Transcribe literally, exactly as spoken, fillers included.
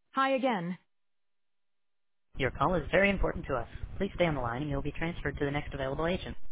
Hi again. Your call is very important to us. Please stay on the line and you'll be transferred to the next available agent.